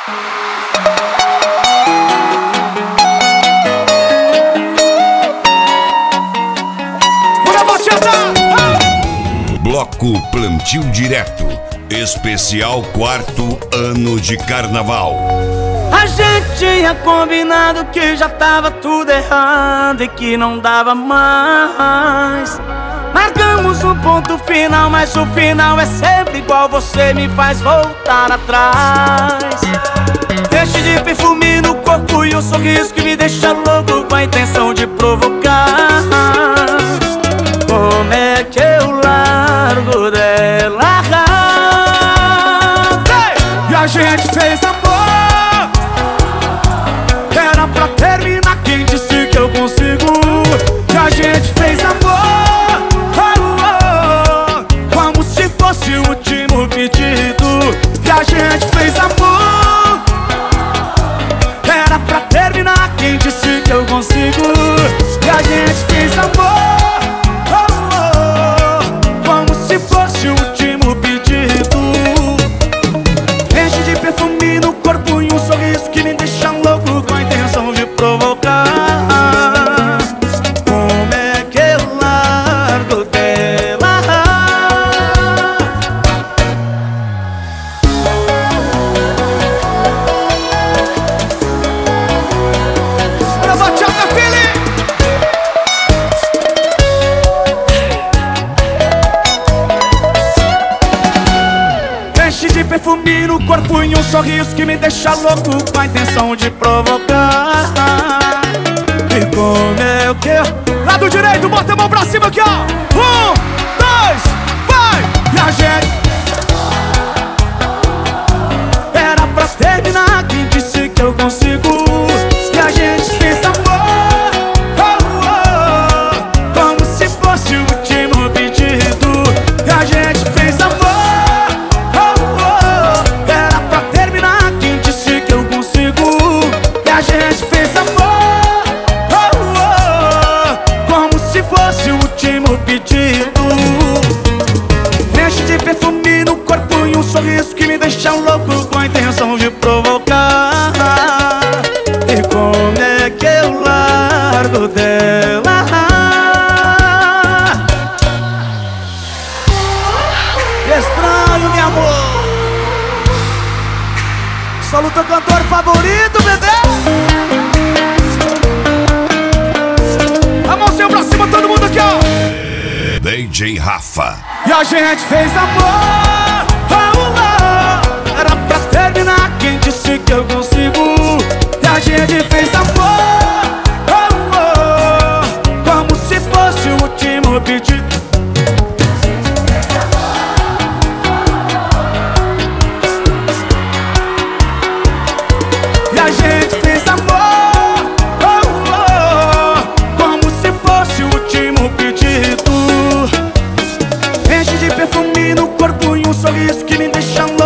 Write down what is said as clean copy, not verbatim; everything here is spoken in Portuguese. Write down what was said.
Bloco Plantio Direto, especial 4º ano de carnaval. A gente tinha combinado que já tava tudo errado e que não dava mais. Marcamos um ponto final, mas o final é sempre igual. Você me faz voltar atrás. Enche de perfume no corpo e um sorriso que me deixa louco, com a intenção de provocar. Como é que eu largo dela? E a gente fez amor, era pra terminar, quem disse que eu consigo? E a gente fez amor, como se fosse o último pedido. E a gente fez amor, era pra terminar, quem disse que eu consigo? E a gente fez amor, como se fosse o último pedido. Enche de perfume no corpo e um sorriso que me deixa louco, com a intenção de provocar. Como é que eu largo dela? Bora, bachata, filho! Enche de perfume no corpo e um sorriso que me deixa louco, com a intenção de provocar. E como é que eu... Lado direito, bota a mão pra cima aqui, ó. 1, 2, vai! E a gente... Era pra terminar, quem disse que eu consigo? E a gente fez amor, como se fosse o último pedido. E a gente fez amor, era pra terminar, quem disse que eu consigo? E a gente fez amor, como se fosse o último pedido. Enche de perfume no corpo e um sorriso que me deixa louco, com a intenção de provocar. E como é que eu largo dela? Que estranho, meu amor. Só o teu cantor favorito, bebê. A mãozinha pra cima, todo mundo aqui, ó. DJ Rafa. E a gente fez amor, era pra terminar, quem disse que eu consigo? E a gente fez amor, como se fosse o último pedido. E a gente fez amor, como se fosse o último pedido. Enche de perfume no corpo e um sorriso que me deixa